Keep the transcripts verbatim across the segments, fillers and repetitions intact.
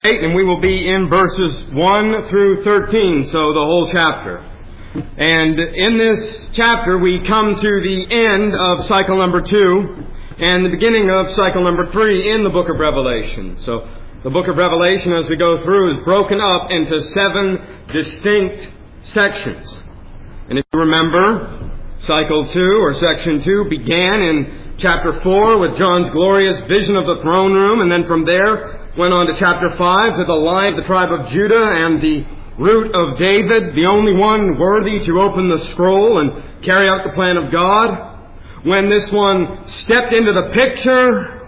eight, and we will be in verses one through thirteen, so the whole chapter. And in this chapter we come to the end of cycle number two and the beginning of cycle number three in the book of Revelation. So the book of Revelation, as we go through, is broken up into seven distinct sections. And if you remember, cycle two or section two began in chapter four with John's glorious vision of the throne room, and then from there went on to chapter five to the Lion of the tribe of Judah and the root of David, the only one worthy to open the scroll and carry out the plan of God. When this one stepped into the picture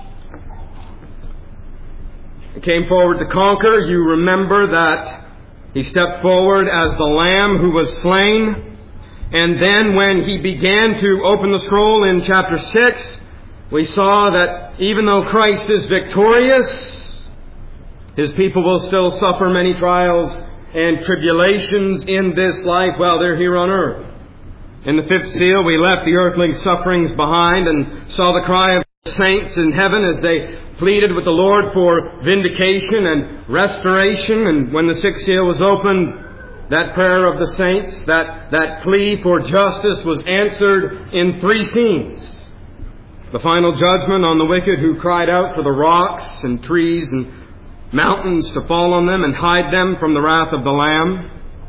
and came forward to conquer, you remember that he stepped forward as the Lamb who was slain. And then when he began to open the scroll in chapter six, we saw that even though Christ is victorious, His people will still suffer many trials and tribulations in this life while they're here on earth. In the fifth seal, we left the earthly sufferings behind and saw the cry of the saints in heaven as they pleaded with the Lord for vindication and restoration. And when the sixth seal was opened, that prayer of the saints, that, that plea for justice was answered in three scenes. The final judgment on the wicked who cried out for the rocks and trees and mountains to fall on them and hide them from the wrath of the Lamb.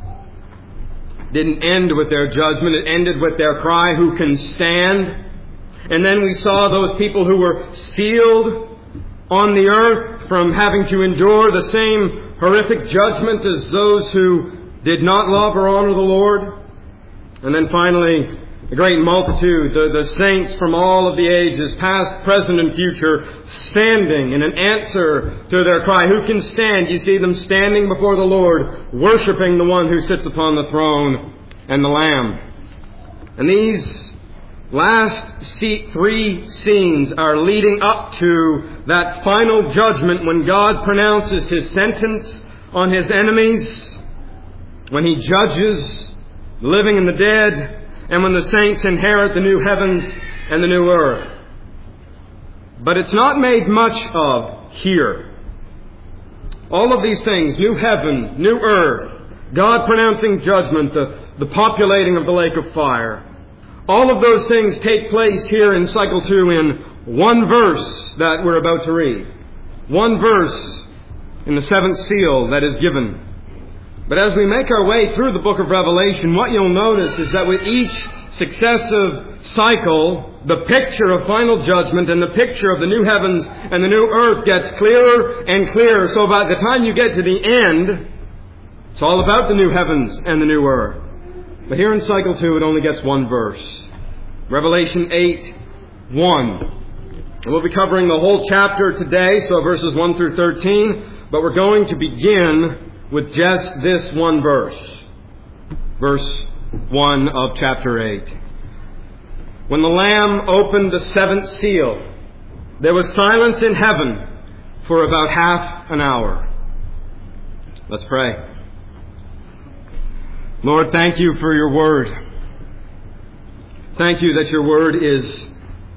Didn't end with their judgment. It ended with their cry, "Who can stand?" And then we saw those people who were sealed on the earth from having to endure the same horrific judgment as those who did not love or honor the Lord. And then finally, a great multitude, the, the saints from all of the ages, past, present, and future, standing in an answer to their cry. Who can stand? You see them standing before the Lord, worshiping the one who sits upon the throne and the Lamb. And these last three scenes are leading up to that final judgment when God pronounces His sentence on His enemies, when He judges the living and the dead, and when the saints inherit the new heavens and the new earth. But it's not made much of here. All of these things, new heaven, new earth, God pronouncing judgment, the, the populating of the lake of fire, all of those things take place here in cycle two in one verse that we're about to read. One verse in the seventh seal that is given. But as we make our way through the book of Revelation, what you'll notice is that with each successive cycle, the picture of final judgment and the picture of the new heavens and the new earth gets clearer and clearer. So by the time you get to the end, it's all about the new heavens and the new earth. But here in cycle two, it only gets one verse. Revelation eight, one. And we'll be covering the whole chapter today, so verses one through thirteen. But we're going to begin with just this one verse. Verse one of chapter eight. When the Lamb opened the seventh seal, there was silence in heaven for about half an hour. Let's pray. Lord, thank You for Your word. Thank You that Your word is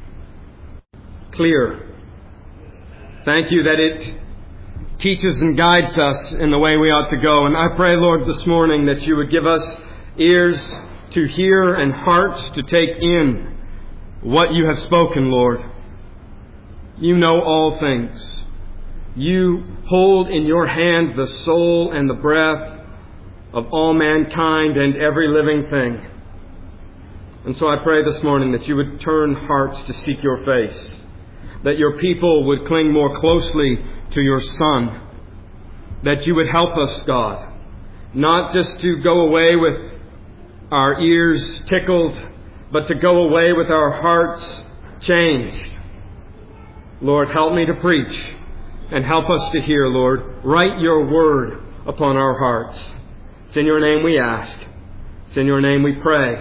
clear. Thank You that it teaches and guides us in the way we ought to go. And I pray, Lord, this morning that You would give us ears to hear and hearts to take in what You have spoken, Lord. You know all things. You hold in Your hand the soul and the breath of all mankind and every living thing. And so I pray this morning that You would turn hearts to seek Your face, that Your people would cling more closely to Your Son, that You would help us, God, not just to go away with our ears tickled, but to go away with our hearts changed. Lord, help me to preach and help us to hear, Lord. Write Your word upon our hearts. It's in Your name we ask. It's in Your name we pray.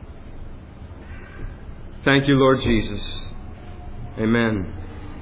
Thank You, Lord Jesus. Amen.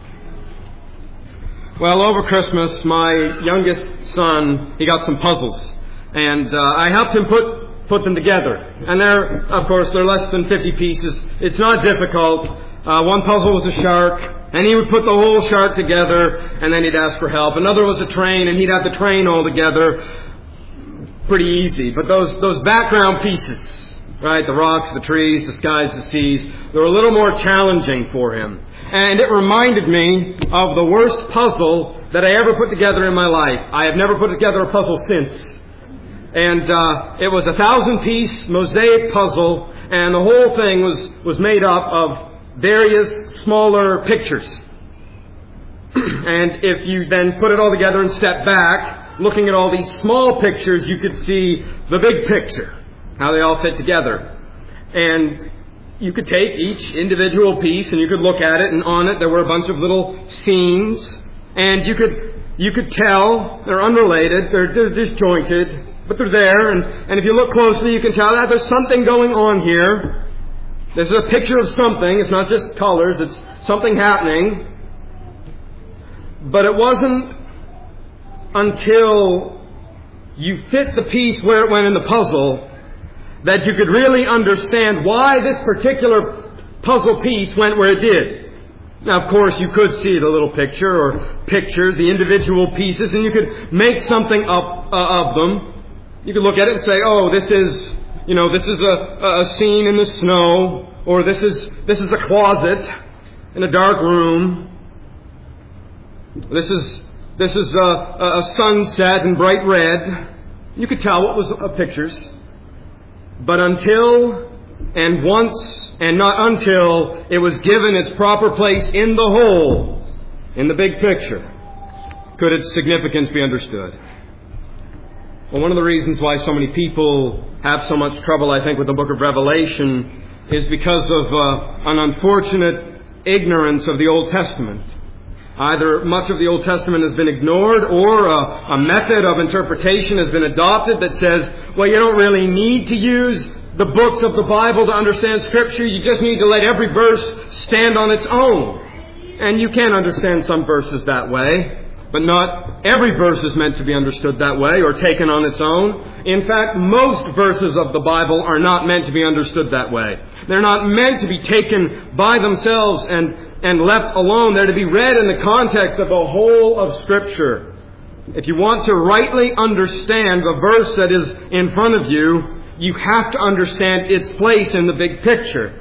Well, over Christmas, my youngest son, he got some puzzles. And uh, I helped him put put them together. And they're, of course, they're less than fifty pieces. It's not difficult. Uh, one puzzle was a shark. And he would put the whole chart together, and then he'd ask for help. Another was a train, and he'd have the train all together. Pretty easy. But those, those background pieces, right, the rocks, the trees, the skies, the seas, they were a little more challenging for him. And it reminded me of the worst puzzle that I ever put together in my life. I have never put together a puzzle since. And uh, it was a thousand-piece mosaic puzzle, and the whole thing was, was made up of various smaller pictures. And if you then put it all together and step back, looking at all these small pictures, you could see the big picture, how they all fit together. And you could take each individual piece and you could look at it, and on it there were a bunch of little scenes, and you could you could tell they're unrelated, they're, they're disjointed, but they're there, and, and if you look closely you can tell that there's something going on here. This is a picture of something. It's not just colors, it's something happening. But it wasn't until you fit the piece where it went in the puzzle that you could really understand why this particular puzzle piece went where it did. Now, of course, you could see the little picture or pictures, the individual pieces, and you could make something up uh, of them. You could look at it and say, oh, this is, you know, this is a, a scene in the snow, or this is this is a closet in a dark room. This is this is a, a sunset in bright red. You could tell what was uh, pictures. But until and once and not until it was given its proper place in the whole, in the big picture, could its significance be understood. Well, one of the reasons why so many people have so much trouble, I think, with the book of Revelation is because of uh, an unfortunate ignorance of the Old Testament. Either much of the Old Testament has been ignored, or a, a method of interpretation has been adopted that says, well, you don't really need to use the books of the Bible to understand Scripture. You just need to let every verse stand on its own. And you can understand some verses that way, but not every verse is meant to be understood that way or taken on its own. In fact, most verses of the Bible are not meant to be understood that way. They're not meant to be taken by themselves and and left alone. They're to be read in the context of the whole of Scripture. If you want to rightly understand the verse that is in front of you, you have to understand its place in the big picture.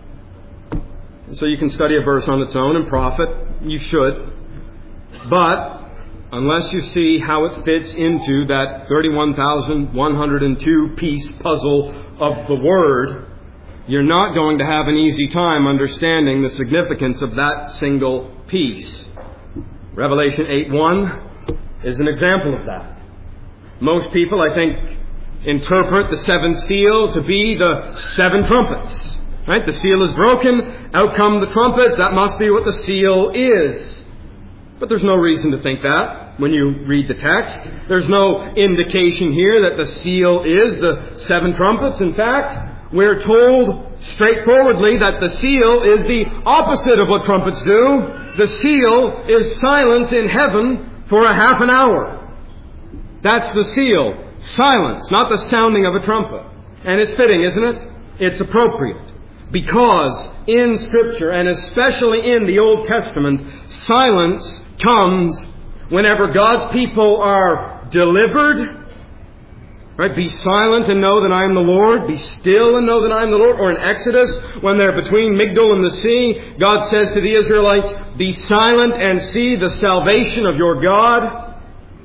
So you can study a verse on its own and profit. You should. But unless you see how it fits into that thirty-one thousand one hundred two piece puzzle of the Word, you're not going to have an easy time understanding the significance of that single piece. Revelation eight one is an example of that. Most people, I think, interpret the seventh seal to be the seven trumpets. Right? The seal is broken, out come the trumpets, that must be what the seal is. But there's no reason to think that when you read the text. There's no indication here that the seal is the seven trumpets. In fact, we're told straightforwardly that the seal is the opposite of what trumpets do. The seal is silence in heaven for a half an hour. That's the seal. Silence, not the sounding of a trumpet. And it's fitting, isn't it? It's appropriate. Because in Scripture, and especially in the Old Testament, silence comes whenever God's people are delivered. Right? Be silent and know that I am the Lord. Be still and know that I am the Lord. Or in Exodus, when they're between Migdol and the sea, God says to the Israelites, be silent and see the salvation of your God.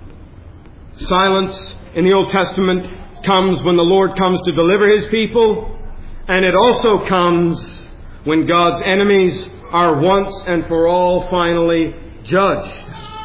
Silence in the Old Testament comes when the Lord comes to deliver His people. And it also comes when God's enemies are once and for all finally judged.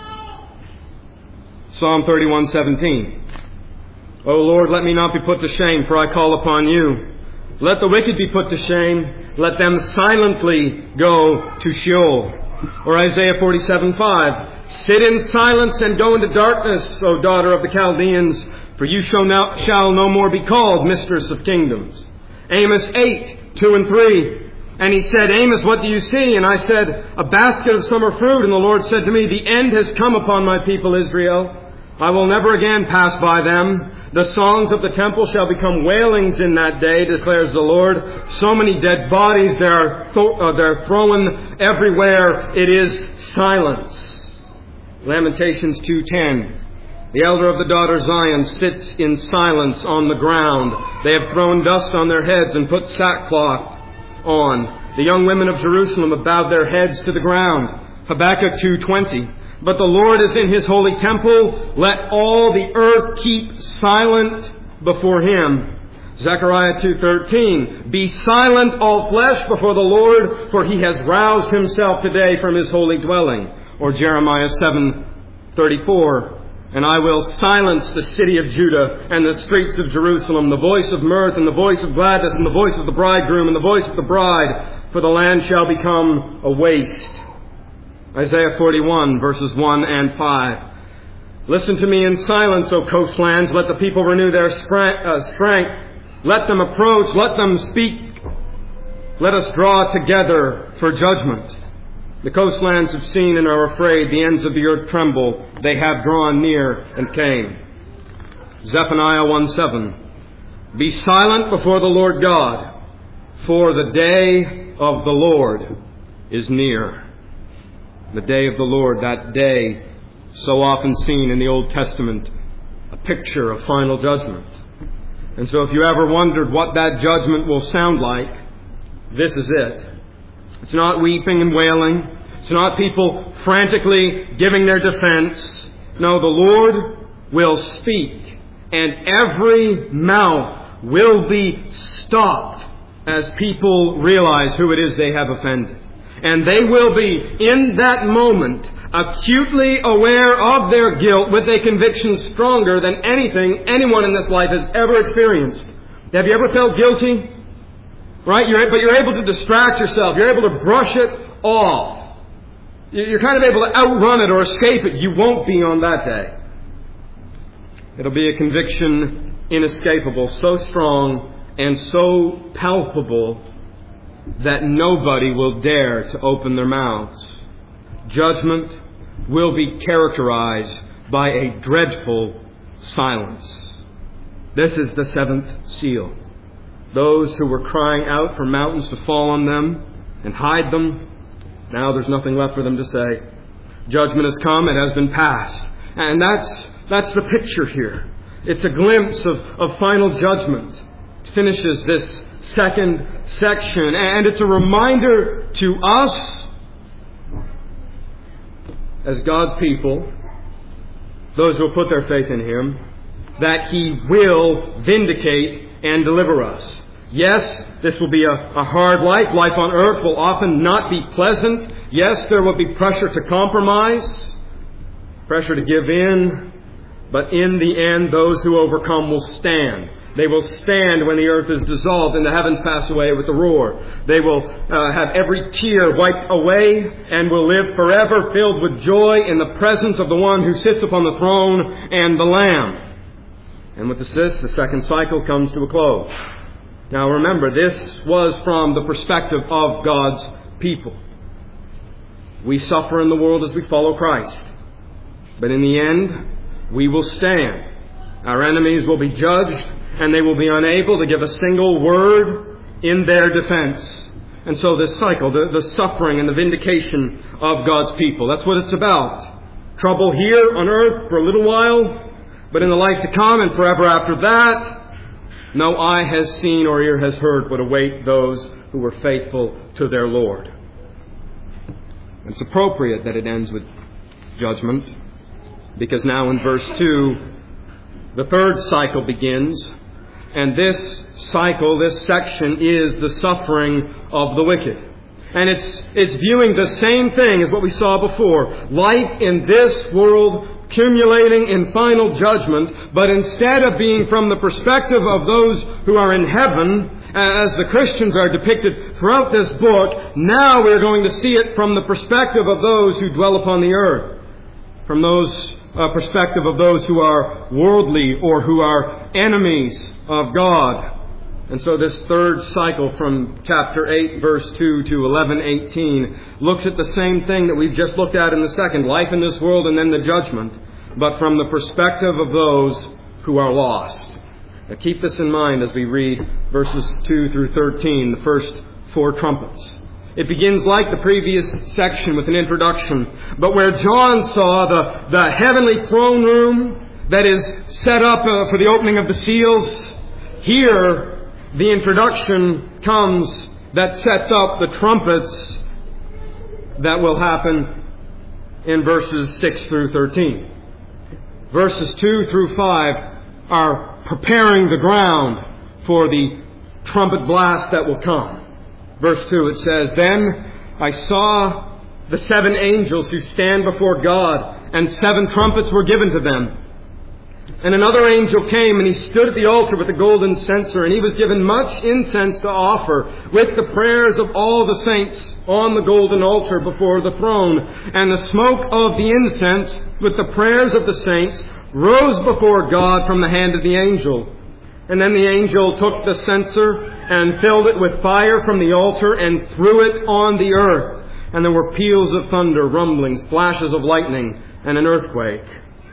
Psalm thirty-one seventeen. O Lord, let me not be put to shame, for I call upon you. Let the wicked be put to shame. Let them silently go to Sheol. Or Isaiah forty-seven five. Sit in silence and go into darkness, O daughter of the Chaldeans, for you shall, now, shall no more be called mistress of kingdoms. Amos eight two and three. And he said, Amos, what do you see? And I said, a basket of summer fruit. And the Lord said to me, the end has come upon my people Israel. I will never again pass by them. The songs of the temple shall become wailings in that day, declares the Lord. So many dead bodies, they're, th- uh, they're thrown everywhere. It is silence. Lamentations two ten. The elder of the daughter Zion sits in silence on the ground. They have thrown dust on their heads and put sackcloth on. The young women of Jerusalem have bowed their heads to the ground. Habakkuk two twenty. But the Lord is in His holy temple. Let all the earth keep silent before Him. Zechariah two thirteen. Be silent, all flesh, before the Lord, for He has roused Himself today from His holy dwelling. Or Jeremiah seven thirty-four. And I will silence the city of Judah and the streets of Jerusalem, the voice of mirth and the voice of gladness and the voice of the bridegroom and the voice of the bride, for the land shall become a waste. Isaiah forty-one, verses one and five. Listen to me in silence, O coastlands. Let the people renew their strength. Let them approach. Let them speak. Let us draw together for judgment. The coastlands have seen and are afraid. The ends of the earth tremble. They have drawn near and came. Zephaniah one seven. Be silent before the Lord God, for the day of the Lord is near. The day of the Lord, that day so often seen in the Old Testament, a picture of final judgment. And so if you ever wondered what that judgment will sound like, this is it. It's not weeping and wailing. It's not people frantically giving their defense. No, the Lord will speak, and every mouth will be stopped as people realize who it is they have offended. And they will be, in that moment, acutely aware of their guilt with a conviction stronger than anything anyone in this life has ever experienced. Have you ever felt guilty? Right? You're, but you're able to distract yourself. You're able to brush it off. You're kind of able to outrun it or escape it. You won't be on that day. It'll be a conviction inescapable, so strong and so palpable that nobody will dare to open their mouths. Judgment will be characterized by a dreadful silence. This is the seventh seal. Those who were crying out for mountains to fall on them and hide them, now there's nothing left for them to say. Judgment has come, it has been passed. And that's that's the picture here. It's a glimpse of, of final judgment. It finishes this second section, and it's a reminder to us as God's people, those who will put their faith in Him, that He will vindicate and deliver us. Yes, this will be a, a hard life. Life on earth will often not be pleasant. Yes, there will be pressure to compromise, pressure to give in, but in the end, those who overcome will stand. They will stand when the earth is dissolved and the heavens pass away with a roar. They will uh, have every tear wiped away and will live forever filled with joy in the presence of the one who sits upon the throne and the Lamb. And with this, the second cycle comes to a close. Now remember, this was from the perspective of God's people. We suffer in the world as we follow Christ. But in the end, we will stand. Our enemies will be judged, and they will be unable to give a single word in their defense. And so this cycle, the, the suffering and the vindication of God's people, that's what it's about. Trouble here on earth for a little while, but in the life to come and forever after that, no eye has seen or ear has heard what await those who were faithful to their Lord. It's appropriate that it ends with judgment, because now in verse two, the third cycle begins, and this cycle, this section, is the suffering of the wicked. And it's it's viewing the same thing as what we saw before. Life in this world accumulating in final judgment, but instead of being from the perspective of those who are in heaven, as the Christians are depicted throughout this book, now we're going to see it from the perspective of those who dwell upon the earth. From those uh, perspective of those who are worldly or who are enemies of God. And so this third cycle from chapter eight, verse two to eleven eighteen looks at the same thing that we've just looked at in the second, life in this world and then the judgment. but from the perspective of those who are lost. Now keep this in mind as we read verses two through thirteen, the first four trumpets. It begins like the previous section with an introduction, but where John saw the, the heavenly throne room that is set up uh, for the opening of the seals, here the introduction comes that sets up the trumpets that will happen in verses six through thirteen. Verses two through five are preparing the ground for the trumpet blast that will come. Verse two, it says, "Then I saw the seven angels who stand before God, and seven trumpets were given to them. And another angel came, and he stood at the altar with a golden censer, and he was given much incense to offer with the prayers of all the saints on the golden altar before the throne. And the smoke of the incense with the prayers of the saints rose before God from the hand of the angel. And then the angel took the censer and filled it with fire from the altar and threw it on the earth. And there were peals of thunder, rumblings, flashes of lightning, and an earthquake."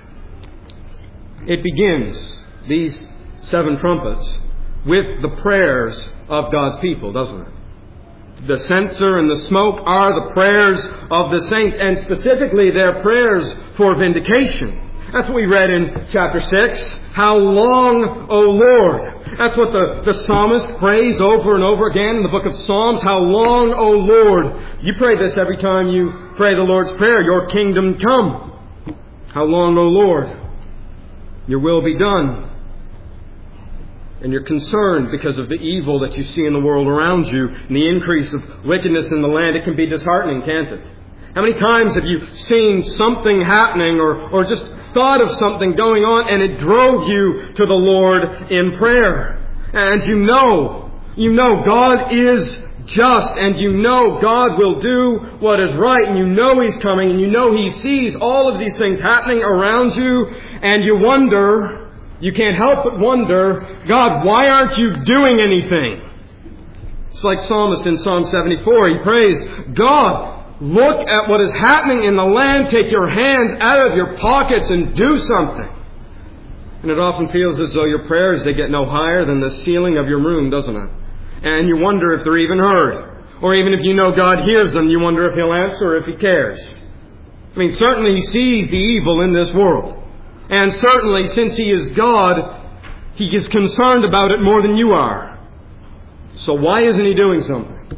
It begins, these seven trumpets, with the prayers of God's people, doesn't it? The censer and the smoke are the prayers of the saints, and specifically their prayers for vindication. That's what we read in chapter six. "How long, O Lord?" That's what the, the psalmist prays over and over again in the book of Psalms. "How long, O Lord?" You pray this every time you pray the Lord's Prayer. "Your kingdom come." How long, O Lord? Your will be done. And you're concerned because of the evil that you see in the world around you and the increase of wickedness in the land. It can be disheartening, can't it? How many times have you seen something happening or, or just thought of something going on and it drove you to the Lord in prayer? And you know, you know God is just, and you know God will do what is right, and you know He's coming, and you know He sees all of these things happening around you, and you wonder, you can't help but wonder, God, why aren't you doing anything? It's like Psalmist in Psalm seventy-four. He prays, God, look at what is happening in the land. Take your hands out of your pockets and do something. And it often feels as though your prayers, they get no higher than the ceiling of your room, doesn't it? And you wonder if they're even heard. Or even if you know God hears them, you wonder if He'll answer or if He cares. I mean, certainly He sees the evil in this world. And certainly, since He is God, He is concerned about it more than you are. So why isn't He doing something?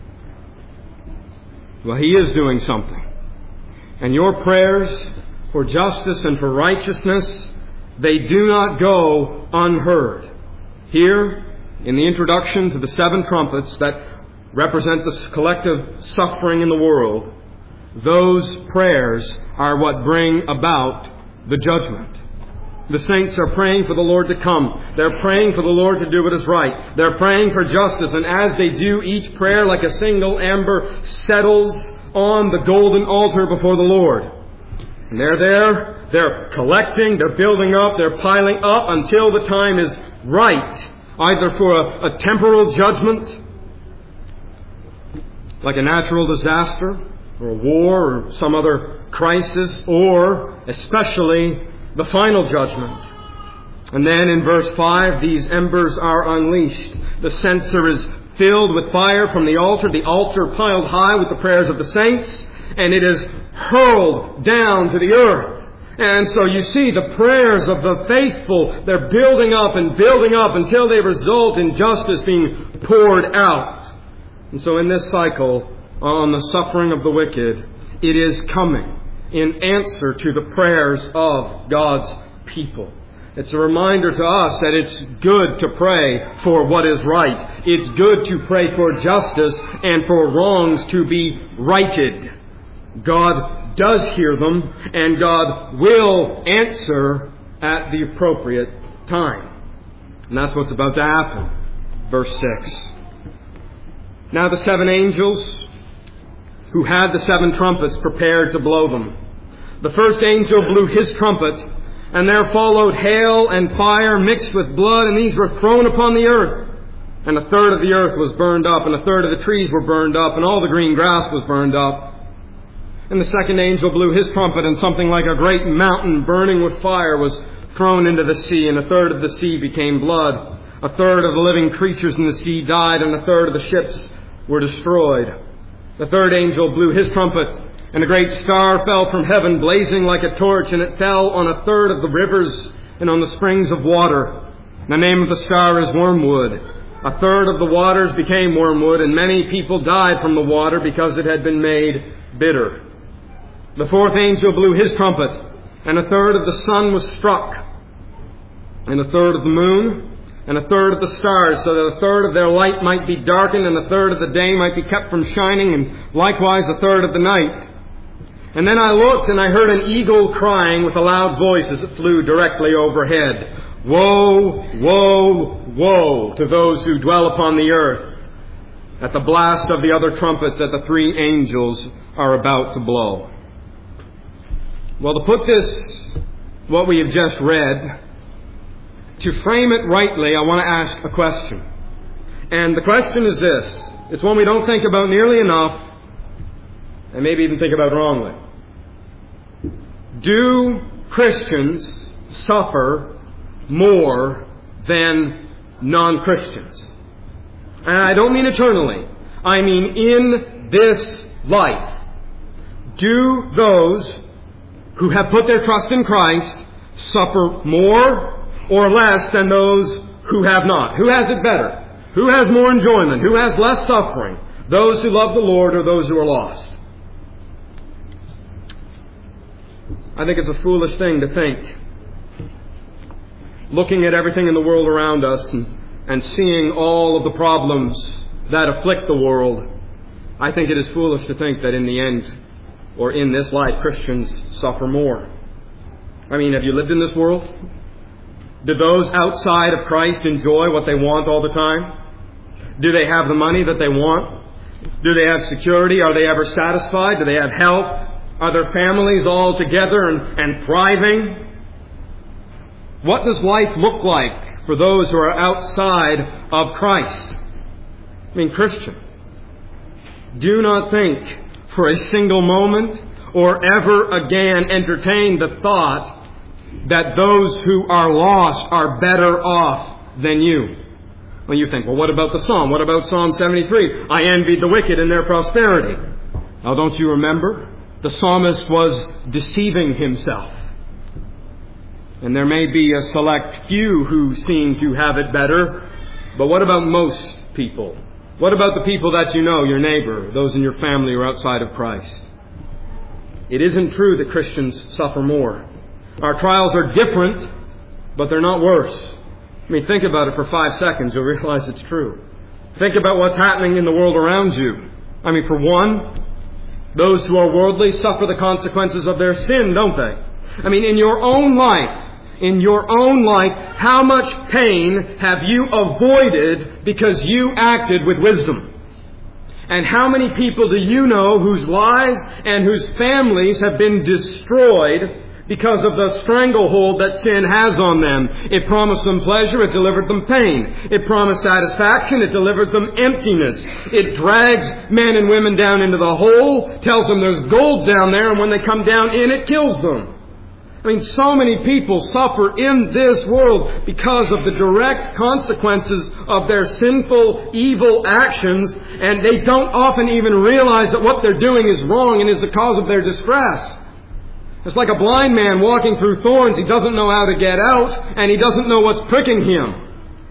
Well, He is doing something. And your prayers for justice and for righteousness, they do not go unheard. Here, in the introduction to the seven trumpets that represent the collective suffering in the world, those prayers are what bring about the judgment. The saints are praying for the Lord to come. They're praying for the Lord to do what is right. They're praying for justice. And as they do, each prayer, like a single ember, settles on the golden altar before the Lord. And they're there. They're collecting. They're building up. They're piling up until the time is right. Either for a, a temporal judgment, like a natural disaster, or a war, or some other crisis, or especially the final judgment. And then in verse five, these embers are unleashed. The censer is filled with fire from the altar, the altar piled high with the prayers of the saints, and it is hurled down to the earth. And so you see the prayers of the faithful, they're building up and building up until they result in justice being poured out. And so in this cycle on the suffering of the wicked, it is coming in answer to the prayers of God's people. It's a reminder to us that it's good to pray for what is right. It's good to pray for justice and for wrongs to be righted. God does hear them, and God will answer at the appropriate time. And that's what's about to happen. Verse six. Now the seven angels who had the seven trumpets prepared to blow them. The first angel blew his trumpet, and there followed hail and fire mixed with blood, and these were thrown upon the earth. And a third of the earth was burned up, and a third of the trees were burned up, and all the green grass was burned up. And the second angel blew his trumpet, and something like a great mountain burning with fire was thrown into the sea, and a third of the sea became blood. A third of the living creatures in the sea died, and a third of the ships were destroyed. The third angel blew his trumpet, and a great star fell from heaven, blazing like a torch, and it fell on a third of the rivers and on the springs of water. The name of the star is Wormwood. A third of the waters became wormwood, and many people died from the water because it had been made bitter. The fourth angel blew his trumpet, and a third of the sun was struck, and a third of the moon, and a third of the stars, so that a third of their light might be darkened, and a third of the day might be kept from shining, and likewise a third of the night. And then I looked, and I heard an eagle crying with a loud voice as it flew directly overhead. Woe, woe, woe to those who dwell upon the earth, at the blast of the other trumpets that the three angels are about to blow. Well, to put this, what we have just read, to frame it rightly, I want to ask a question. And the question is this. It's one we don't think about nearly enough, and maybe even think about wrongly. Do Christians suffer more than non-Christians? And I don't mean eternally. I mean in this life. Do those who have put their trust in Christ suffer more or less than those who have not? Who has it better? Who has more enjoyment? Who has less suffering? Those who love the Lord or those who are lost? I think it's a foolish thing to think, looking at everything in the world around us and, and seeing all of the problems that afflict the world, I think it is foolish to think that in the end, or in this life, Christians suffer more. I mean, have you lived in this world? Do those outside of Christ enjoy what they want all the time? Do they have the money that they want? Do they have security? Are they ever satisfied? Do they have health? Are their families all together and, and thriving? What does life look like for those who are outside of Christ? I mean, Christian, do not think for a single moment or ever again entertain the thought that those who are lost are better off than you. Well, you think, well, what about the Psalm? What about Psalm seventy-three? I envied the wicked in their prosperity. Now, don't you remember? The psalmist was deceiving himself. And there may be a select few who seem to have it better, but what about most people? What about the people that you know, your neighbor, those in your family or outside of Christ? It isn't true that Christians suffer more. Our trials are different, but they're not worse. I mean, think about it for five seconds. You'll realize it's true. Think about what's happening in the world around you. I mean, for one, those who are worldly suffer the consequences of their sin, don't they? I mean, in your own life, in your own life, how much pain have you avoided because you acted with wisdom? And how many people do you know whose lives and whose families have been destroyed because of the stranglehold that sin has on them? It promised them pleasure, it delivered them pain. It promised satisfaction, it delivered them emptiness. It drags men and women down into the hole, tells them there's gold down there, and when they come down in, it kills them. I mean, so many people suffer in this world because of the direct consequences of their sinful, evil actions, and they don't often even realize that what they're doing is wrong and is the cause of their distress. It's like a blind man walking through thorns. He doesn't know how to get out, and he doesn't know what's pricking him.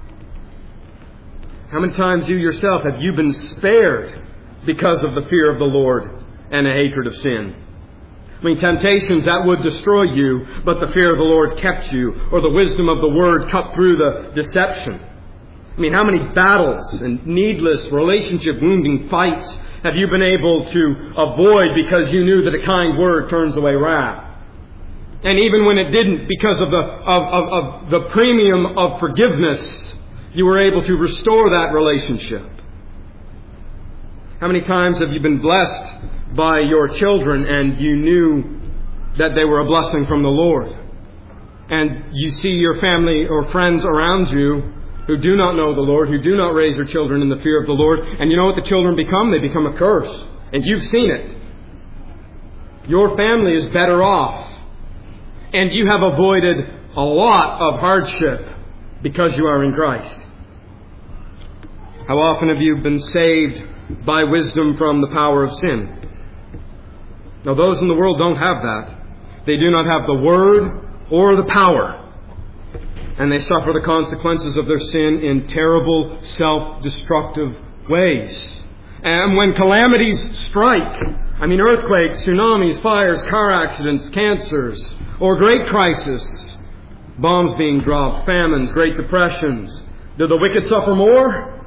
How many times you yourself have you been spared because of the fear of the Lord and a hatred of sin? I mean, temptations that would destroy you, but the fear of the Lord kept you, or the wisdom of the Word cut through the deception. I mean, how many battles and needless relationship wounding fights have you been able to avoid because you knew that a kind word turns away wrath? And even when it didn't, because of the of, of, of the premium of forgiveness, you were able to restore that relationship. How many times have you been blessed by your children and you knew that they were a blessing from the Lord? And you see your family or friends around you who do not know the Lord, who do not raise their children in the fear of the Lord, and you know what the children become? They become a curse. And you've seen it. your family is better off. And you have avoided a lot of hardship because you are in Christ. How often have you been saved by wisdom from the power of sin? Now, those in the world don't have that. They do not have the Word or the power. And they suffer the consequences of their sin in terrible, self-destructive ways. And when calamities strike, I mean earthquakes, tsunamis, fires, car accidents, cancers, or great crisis, bombs being dropped, famines, great depressions, do the wicked suffer more?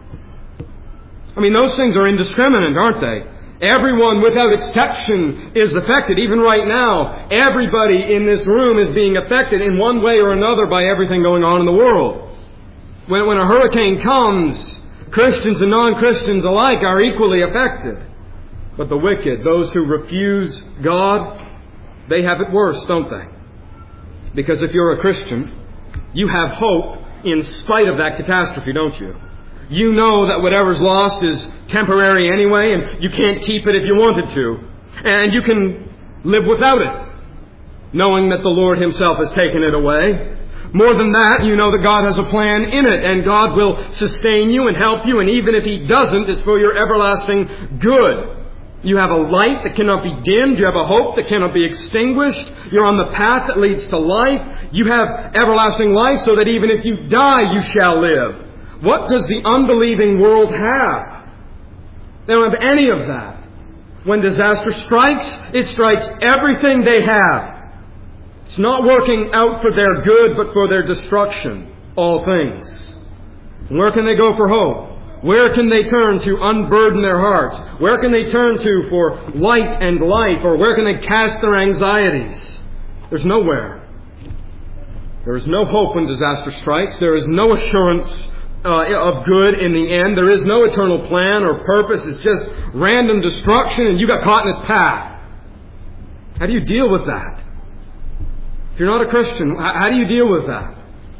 I mean, those things are indiscriminate, aren't they? Everyone, without exception, is affected. Even right now, everybody in this room is being affected in one way or another by everything going on in the world. When, when a hurricane comes, Christians and non-Christians alike are equally affected. But the wicked, those who refuse God, they have it worse, don't they? Because if you're a Christian, you have hope in spite of that catastrophe, don't you? You know that whatever's lost is temporary anyway, and you can't keep it if you wanted to. And you can live without it, knowing that the Lord Himself has taken it away. More than that, you know that God has a plan in it, and God will sustain you and help you, and even if He doesn't, it's for your everlasting good. You have a light that cannot be dimmed. You have a hope that cannot be extinguished. You're on the path that leads to life. You have everlasting life so that even if you die, you shall live. What does the unbelieving world have? They don't have any of that. When disaster strikes, it strikes everything they have. It's not working out for their good, but for their destruction, all things. And where can they go for hope? Where can they turn to unburden their hearts? Where can they turn to for light and life? Or where can they cast their anxieties? There's nowhere. There is no hope when disaster strikes. There is no assurance uh, of good in the end. There is no eternal plan or purpose. It's just random destruction, and you got caught in its path. How do you deal with that? If you're not a Christian, how do you deal with that?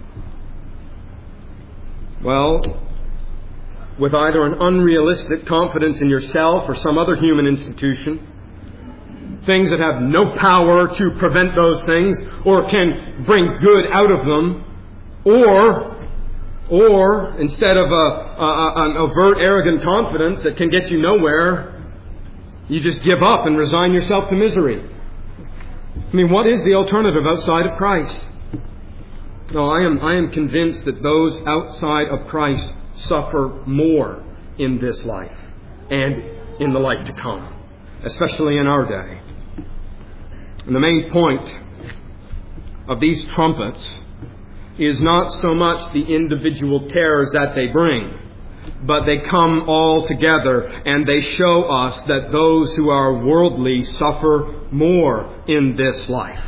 Well, with either an unrealistic confidence in yourself or some other human institution, things that have no power to prevent those things or can bring good out of them, or or instead of a, a, an overt, arrogant confidence that can get you nowhere, you just give up and resign yourself to misery. I mean, what is the alternative outside of Christ? No, I am, I am convinced that those outside of Christ suffer more in this life and in the life to come, especially in our day. And the main point of these trumpets is not so much the individual terrors that they bring, but they come all together and they show us that those who are worldly suffer more in this life.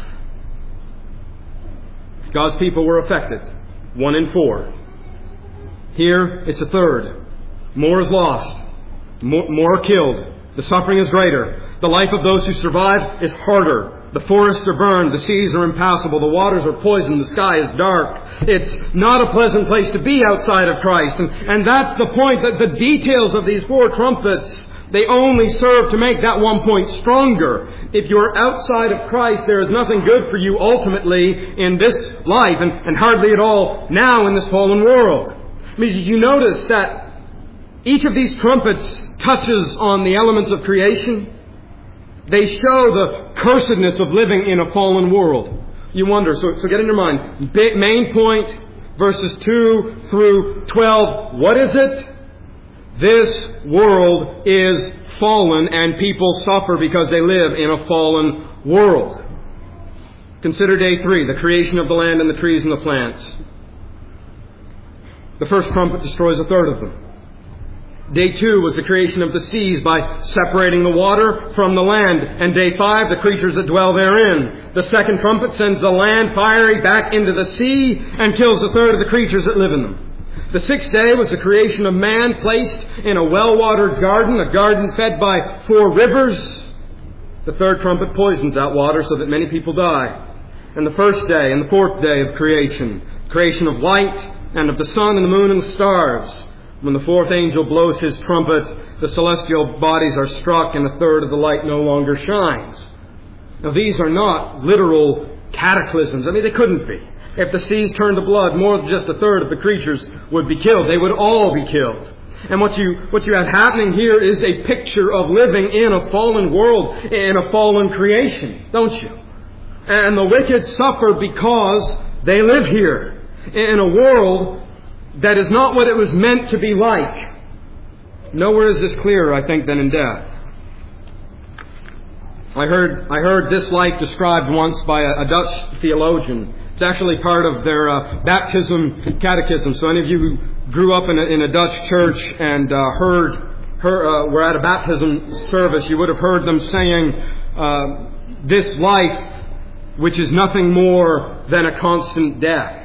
God's people were affected, one in four. Here, it's a third. More is lost. More, more are killed. The suffering is greater. The life of those who survive is harder. The forests are burned. The seas are impassable. The waters are poisoned. The sky is dark. It's not a pleasant place to be outside of Christ. And, and that's the point, that the details of these four trumpets, they only serve to make that one point stronger. If you're outside of Christ, there is nothing good for you ultimately in this life, and, and hardly at all now in this fallen world. I mean, did you notice that each of these trumpets touches on the elements of creation? They show the cursedness of living in a fallen world. You wonder, so, so get in your mind, main point, verses two through twelve, what is it? This world is fallen, and people suffer because they live in a fallen world. Consider day three, the creation of the land and the trees and the plants. The first trumpet destroys a third of them. Day two was the creation of the seas by separating the water from the land. And day five, the creatures that dwell therein. The second trumpet sends the land fiery back into the sea and kills a third of the creatures that live in them. The sixth day was the creation of man placed in a well-watered garden, a garden fed by four rivers. The third trumpet poisons that water so that many people die. And the first day and the fourth day of creation, creation of light, and of the sun and the moon and the stars. When the fourth angel blows his trumpet, the celestial bodies are struck, and a third of the light no longer shines. Now, these are not literal cataclysms. I mean, they couldn't be. If the seas turned to blood, more than just a third of the creatures would be killed. They would all be killed. And what you, what you have happening here is a picture of living in a fallen world, in a fallen creation, don't you? And the wicked suffer because they live here in a world that is not what it was meant to be like. Nowhere is this clearer, I think, than in death. I heard, I heard this life described once by a, a Dutch theologian. It's actually part of their uh, baptism catechism. So any of you who grew up in a, in a Dutch church and uh, heard, heard uh, were at a baptism service, you would have heard them saying, uh, this life, which is nothing more than a constant death.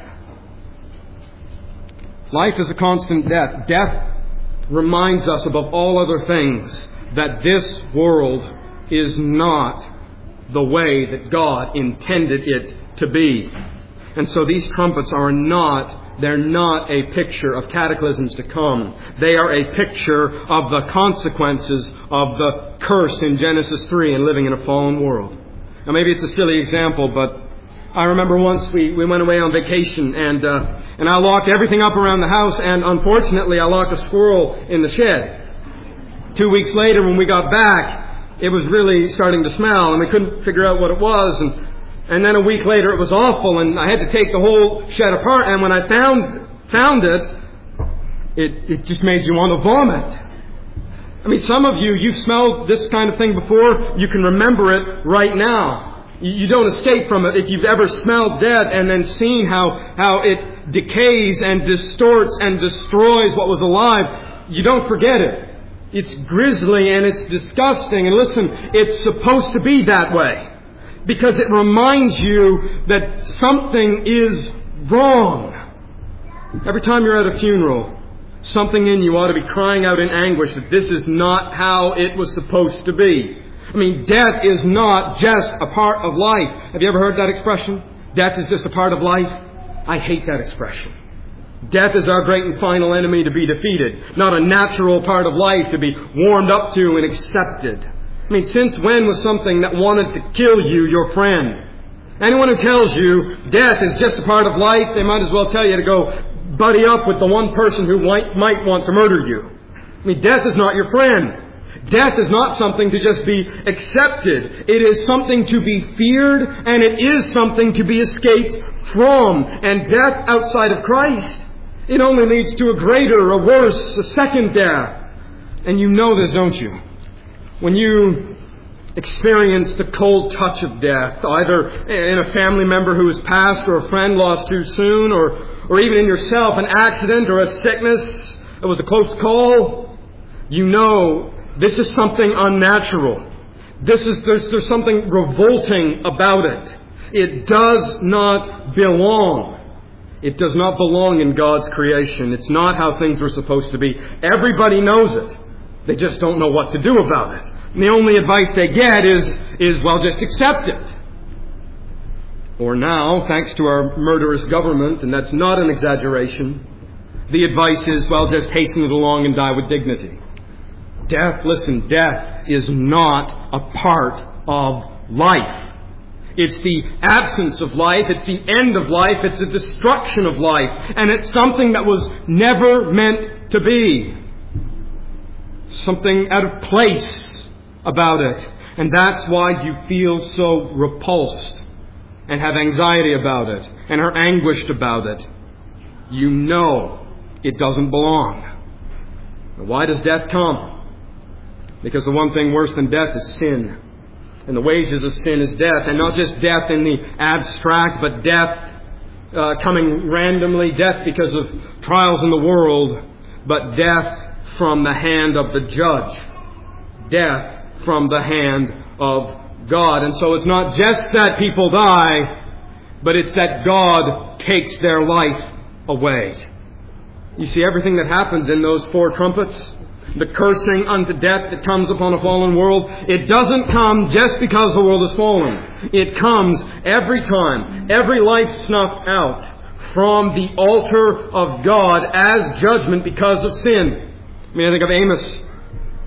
Life is a constant death. Death reminds us above all other things that this world is not the way that God intended it to be. And so these trumpets are not, they're not a picture of cataclysms to come. They are a picture of the consequences of the curse in Genesis three and living in a fallen world. Now maybe it's a silly example, but I remember once we, we went away on vacation and uh, and I locked everything up around the house, and unfortunately I locked a squirrel in the shed. Two weeks later when we got back, it was really starting to smell and we couldn't figure out what it was, and and then a week later it was awful and I had to take the whole shed apart, and when I found found it, it, it just made you want to vomit. I mean, some of you, you've smelled this kind of thing before, you can remember it right now. You don't escape from it. If you've ever smelled death and then seen how, how it decays and distorts and destroys what was alive, you don't forget it. It's grisly and it's disgusting. And listen, it's supposed to be that way, because it reminds you that something is wrong. Every time you're at a funeral, something in you ought to be crying out in anguish that this is not how it was supposed to be. I mean, death is not just a part of life. Have you ever heard that expression? Death is just a part of life? I hate that expression. Death is our great and final enemy to be defeated, not a natural part of life to be warmed up to and accepted. I mean, since when was something that wanted to kill you your friend? Anyone who tells you death is just a part of life, they might as well tell you to go buddy up with the one person who might, might want to murder you. I mean, death is not your friend. Death is not something to just be accepted. It is something to be feared, and it is something to be escaped from. And death outside of Christ, it only leads to a greater, a worse, a second death. And you know this, don't you? When you experience the cold touch of death, either in a family member who has passed, or a friend lost too soon, or, or even in yourself, an accident or a sickness that was a close call, you know this is something unnatural. This is there's, there's something revolting about it. It does not belong. It does not belong in God's creation. It's not how things were supposed to be. Everybody knows it. They just don't know what to do about it. And the only advice they get is, is well, just accept it. Or now, thanks to our murderous government, and that's not an exaggeration, the advice is, well, just hasten it along and die with dignity. Death, listen, death is not a part of life. It's the absence of life. It's the end of life. It's the destruction of life. And it's something that was never meant to be. Something out of place about it. And that's why you feel so repulsed and have anxiety about it and are anguished about it. You know it doesn't belong. Now, why does death come? Because the one thing worse than death is sin. And the wages of sin is death. And not just death in the abstract, but death uh, coming randomly. Death because of trials in the world. But death from the hand of the judge. Death from the hand of God. And so it's not just that people die, but it's that God takes their life away. You see everything that happens in those four trumpets? The cursing unto death that comes upon a fallen world, it doesn't come just because the world is fallen. It comes every time, every life snuffed out from the altar of God as judgment because of sin. I mean, I think of Amos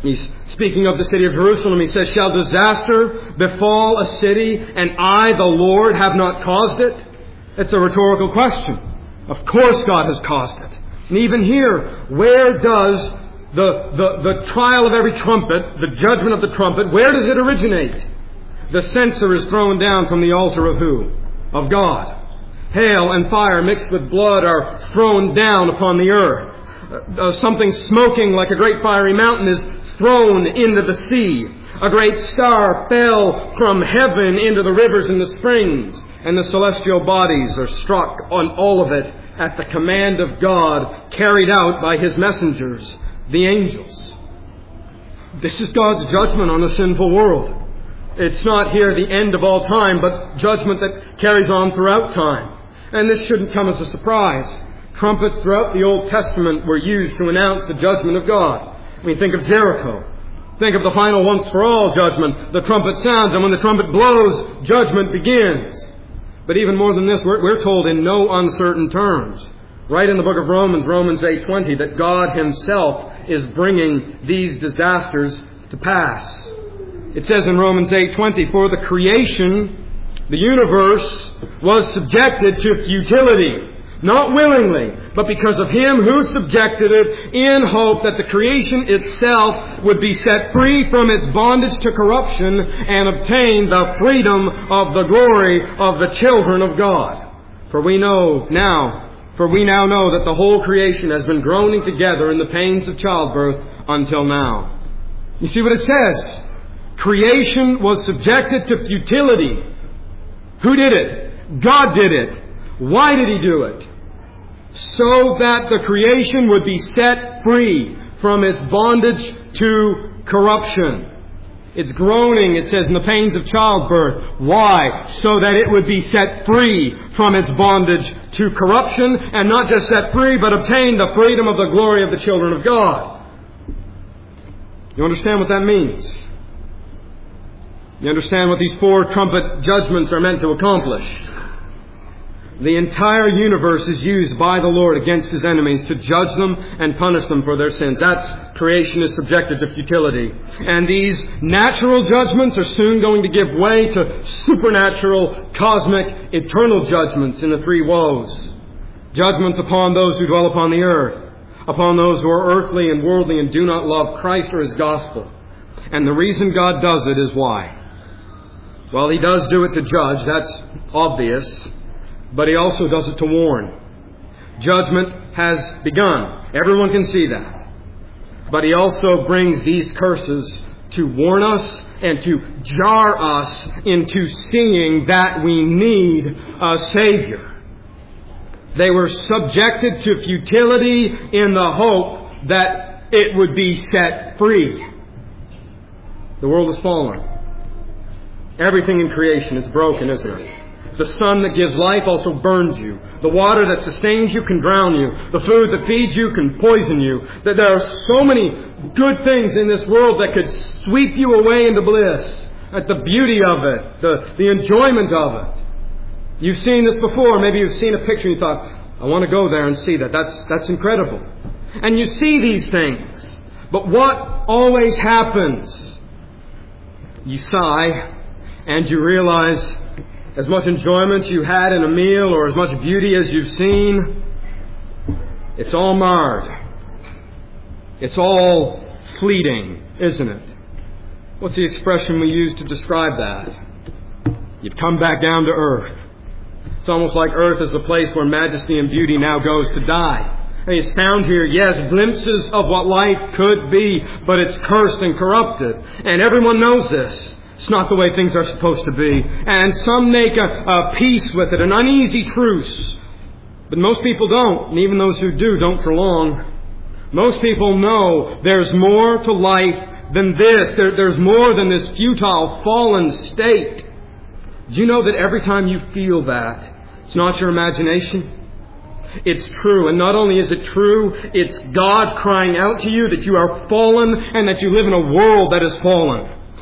He's speaking of the city of Jerusalem. He says, shall disaster befall a city, and I, the Lord, have not caused it? It's a rhetorical question. Of course God has caused it. And even here, where does the, the, the trial of every trumpet, the judgment of the trumpet, where does it originate? The censer is thrown down from the altar of who? Of God. Hail and fire mixed with blood are thrown down upon the earth. Uh, something smoking like a great fiery mountain is thrown into the sea. A great star fell from heaven into the rivers and the springs, and the celestial bodies are struck on all of it at the command of God, carried out by His messengers, the angels. This is God's judgment on a sinful world. It's not here the end of all time, but judgment that carries on throughout time. And this shouldn't come as a surprise. Trumpets throughout the Old Testament were used to announce the judgment of God. I mean, think of Jericho. Think of the final once-for-all judgment. The trumpet sounds, and when the trumpet blows, judgment begins. But even more than this, we're, we're told in no uncertain terms, right in the book of Romans, Romans eight twenty, that God Himself is bringing these disasters to pass. It says in Romans eight twenty, for the creation, the universe, was subjected to futility. Not willingly, but because of Him who subjected it, in hope that the creation itself would be set free from its bondage to corruption and obtain the freedom of the glory of the children of God. For we know now, for we now know that the whole creation has been groaning together in the pains of childbirth until now. You see what it says? Creation was subjected to futility. Who did it? God did it. Why did He do it? So that the creation would be set free from its bondage to corruption. It's groaning, it says, in the pains of childbirth. Why? So that it would be set free from its bondage to corruption, and not just set free, but obtain the freedom of the glory of the children of God. You understand what that means? You understand what these four trumpet judgments are meant to accomplish? The entire universe is used by the Lord against His enemies to judge them and punish them for their sins. That's creation is subjected to futility. And these natural judgments are soon going to give way to supernatural, cosmic, eternal judgments in the three woes. Judgments upon those who dwell upon the earth, upon those who are earthly and worldly and do not love Christ or His gospel. And the reason God does it is why? Well, He does do it to judge, that's obvious. But He also does it to warn. Judgment has begun. Everyone can see that. But He also brings these curses to warn us and to jar us into seeing that we need a Savior. They were subjected to futility in the hope that it would be set free. The world has fallen. Everything in creation is broken, isn't it? The sun that gives life also burns you. The water that sustains you can drown you. The food that feeds you can poison you. That there are so many good things in this world that could sweep you away into bliss. At the beauty of it, the, the enjoyment of it. You've seen this before. Maybe you've seen a picture and you thought, I want to go there and see that. That's, that's incredible. And you see these things. But what always happens? You sigh and you realize as much enjoyment you had in a meal or as much beauty as you've seen, it's all marred. It's all fleeting, isn't it? What's the expression we use to describe that? You've come back down to earth. It's almost like earth is a place where majesty and beauty now goes to die. And it's found here, yes, glimpses of what life could be, but it's cursed and corrupted. And everyone knows this. It's not the way things are supposed to be. And some make a, a peace with it, an uneasy truce. But most people don't. And even those who do, don't for long. Most people know there's more to life than this. There, there's more than this futile, fallen state. Do you know that every time you feel that, it's not your imagination? It's true. And not only is it true, it's God crying out to you that you are fallen and that you live in a world that is fallen.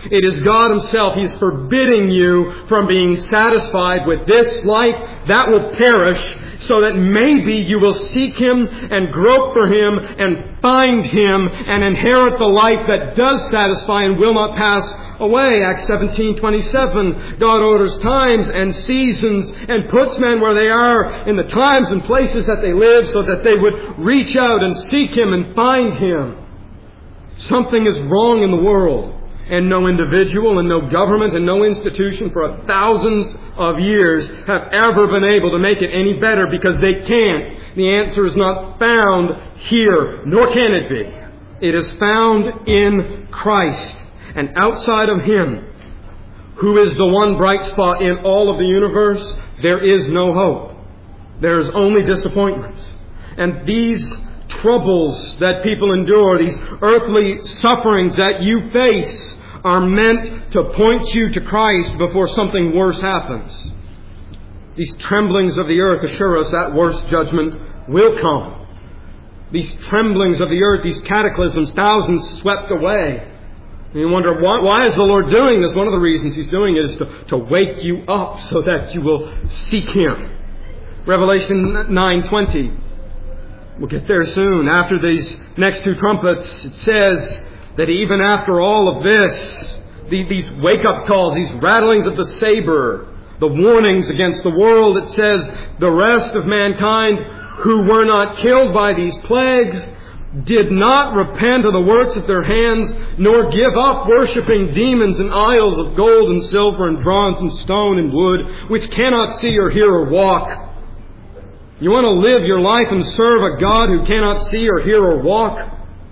It is God Himself. He's forbidding you from being satisfied with this life that will perish, so that maybe you will seek Him and grope for Him and find Him and inherit the life that does satisfy and will not pass away. Acts seventeen twenty-seven. God orders times and seasons and puts men where they are in the times and places that they live, so that they would reach out and seek Him and find Him. Something is wrong in the world, and no individual and no government and no institution for thousands of years have ever been able to make it any better, because they can't. The answer is not found here, nor can it be. It is found in Christ. And outside of Him, who is the one bright spot in all of the universe, there is no hope. There is only disappointment. And these troubles that people endure, these earthly sufferings that you face, are meant to point you to Christ before something worse happens. These tremblings of the earth assure us that worse judgment will come. These tremblings of the earth, these cataclysms, thousands swept away. And you wonder, why, why is the Lord doing this? One of the reasons He's doing it is to, to wake you up so that you will seek Him. Revelation nine twenty. We'll get there soon. After these next two trumpets, it says that even after all of this, the, these wake-up calls, these rattlings of the saber, the warnings against the world, it says the rest of mankind who were not killed by these plagues did not repent of the works of their hands, nor give up worshipping demons and idols of gold and silver and bronze and stone and wood, which cannot see or hear or walk. You want to live your life and serve a God who cannot see or hear or walk?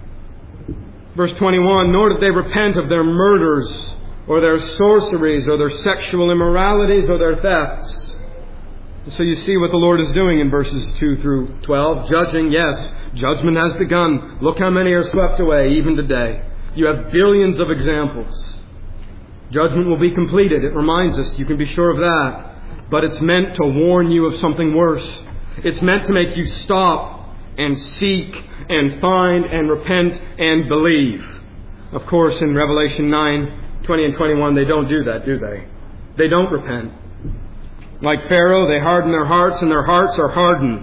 Verse twenty-one, nor did they repent of their murders or their sorceries or their sexual immoralities or their thefts. So you see what the Lord is doing in verses two through twelve. Judging, yes, judgment has begun. Look how many are swept away even today. You have billions of examples. Judgment will be completed. It reminds us, you can be sure of that. But it's meant to warn you of something worse. It's meant to make you stop and seek and find and repent and believe. Of course, in Revelation nine, twenty and twenty-one, they don't do that, do they? They don't repent. Like Pharaoh, they harden their hearts, and their hearts are hardened.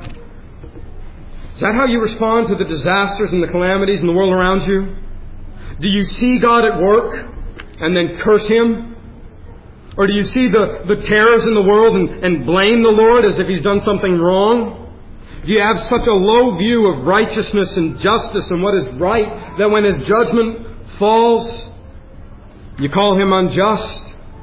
Is that how you respond to the disasters and the calamities in the world around you? Do you see God at work and then curse Him? Or do you see the, the terrors in the world and, and blame the Lord as if He's done something wrong? Do you have such a low view of righteousness and justice and what is right that when His judgment falls, you call Him unjust?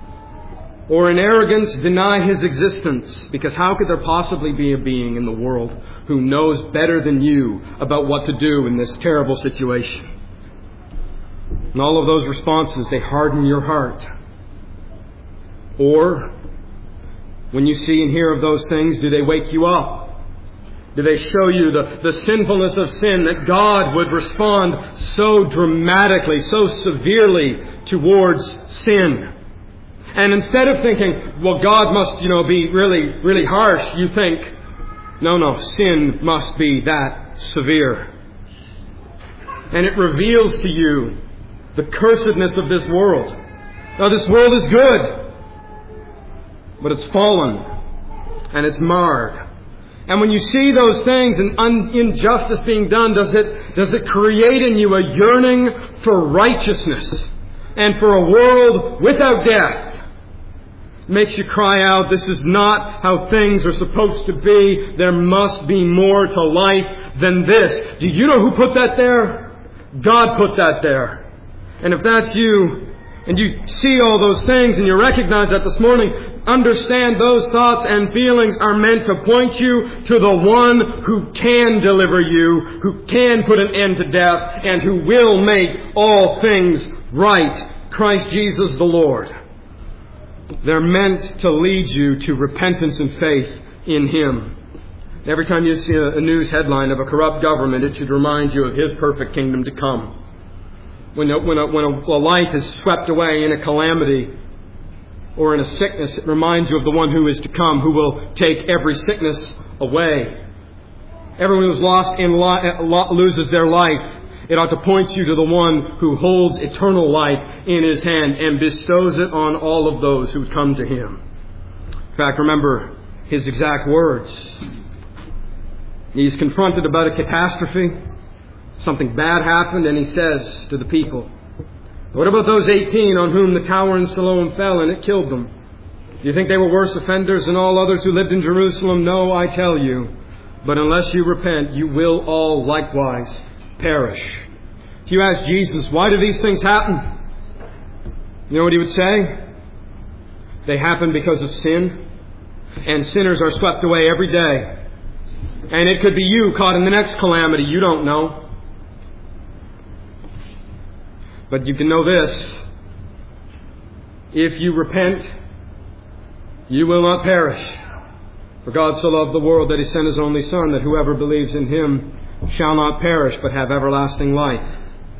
Or in arrogance deny His existence? Because how could there possibly be a being in the world who knows better than you about what to do in this terrible situation? And all of those responses, they harden your heart. Or, when you see and hear of those things, do they wake you up? Do they show you the, the sinfulness of sin, that God would respond so dramatically, so severely towards sin? And instead of thinking, well, God must, you know, be really, really harsh, you think, no, no, sin must be that severe. And it reveals to you the cursedness of this world. Now, this world is good, but it's fallen and it's marred. And when you see those things and un- injustice being done, does it, does it create in you a yearning for righteousness and for a world without death? It makes you cry out, this is not how things are supposed to be. There must be more to life than this. Do you know who put that there? God put that there. And if that's you, and you see all those things and you recognize that this morning, understand those thoughts and feelings are meant to point you to the one who can deliver you, who can put an end to death, and who will make all things right. Christ Jesus the Lord. They're meant to lead you to repentance and faith in Him. Every time you see a news headline of a corrupt government, it should remind you of His perfect kingdom to come. When a, when a, when a, a life is swept away in a calamity or in a sickness, it reminds you of the one who is to come, who will take every sickness away. Everyone who's lost in li- loses their life. It ought to point you to the one who holds eternal life in His hand and bestows it on all of those who come to Him. In fact, remember His exact words. He's confronted about a catastrophe. Something bad happened, and He says to the people, "What about those eighteen on whom the tower in Siloam fell and it killed them? Do you think they were worse offenders than all others who lived in Jerusalem? No, I tell you. But unless you repent, you will all likewise perish." If you ask Jesus, why do these things happen? You know what He would say? They happen because of sin. And sinners are swept away every day. And it could be you caught in the next calamity. You don't know. But you can know this. If you repent, you will not perish. For God so loved the world that He sent His only Son, that whoever believes in Him shall not perish but have everlasting life.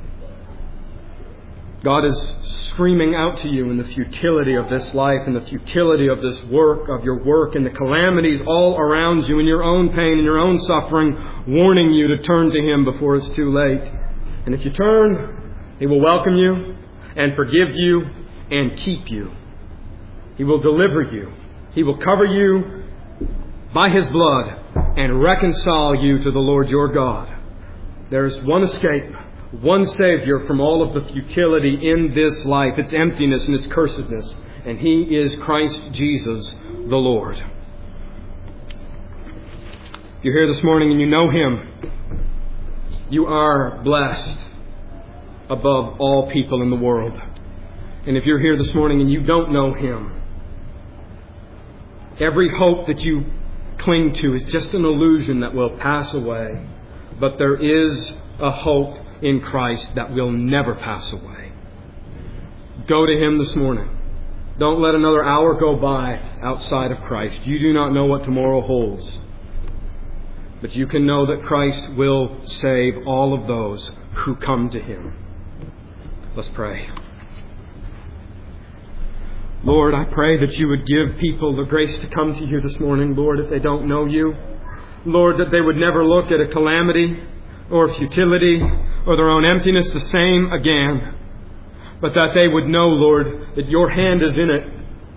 God is screaming out to you in the futility of this life and the futility of this work, of your work, and the calamities all around you, and your own pain and your own suffering, warning you to turn to Him before it's too late. And if you turn, He will welcome you and forgive you and keep you. He will deliver you. He will cover you by His blood and reconcile you to the Lord your God. There is one escape, one Savior from all of the futility in this life, its emptiness and its cursedness, and He is Christ Jesus the Lord. If you're here this morning and you know Him, you are blessed above all people in the world. And if you're here this morning and you don't know Him, every hope that you cling to is just an illusion that will pass away. But there is a hope in Christ that will never pass away. Go to Him this morning. Don't let another hour go by outside of Christ. You do not know what tomorrow holds. But you can know that Christ will save all of those who come to Him. Let's pray. Lord, I pray that You would give people the grace to come to You this morning, Lord, if they don't know You. Lord, that they would never look at a calamity or futility or their own emptiness the same again, but that they would know, Lord, that Your hand is in it.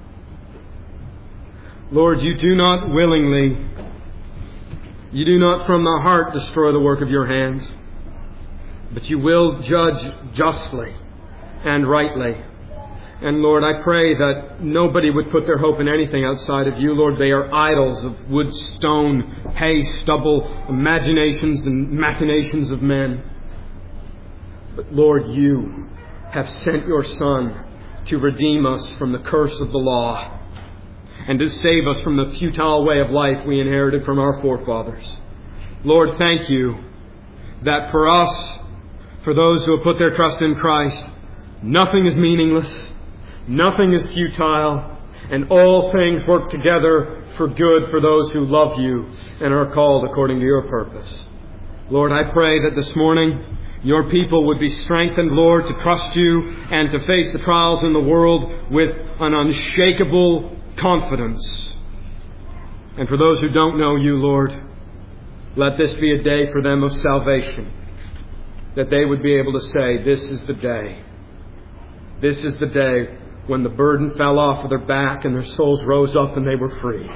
Lord, You do not willingly, You do not from the heart destroy the work of Your hands, but You will judge justly and rightly. And Lord, I pray that nobody would put their hope in anything outside of You. Lord, they are idols of wood, stone, hay, stubble, imaginations and machinations of men. But Lord, You have sent Your Son to redeem us from the curse of the law and to save us from the futile way of life we inherited from our forefathers. Lord, thank You that for us, for those who have put their trust in Christ, nothing is meaningless. Nothing is futile, and all things work together for good for those who love You and are called according to Your purpose. Lord, I pray that this morning Your people would be strengthened, Lord, to trust You and to face the trials in the world with an unshakable confidence. And for those who don't know You, Lord, let this be a day for them of salvation, that they would be able to say, this is the day. This is the day when the burden fell off of their back and their souls rose up and they were free.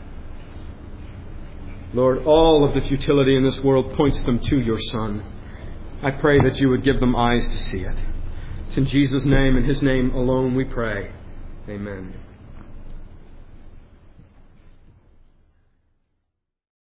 Lord, all of the futility in this world points them to Your Son. I pray that You would give them eyes to see it. It's in Jesus' name and His name alone we pray. Amen.